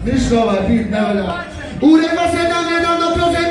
Discover, Pete, never know. Who they must say down there, don't know close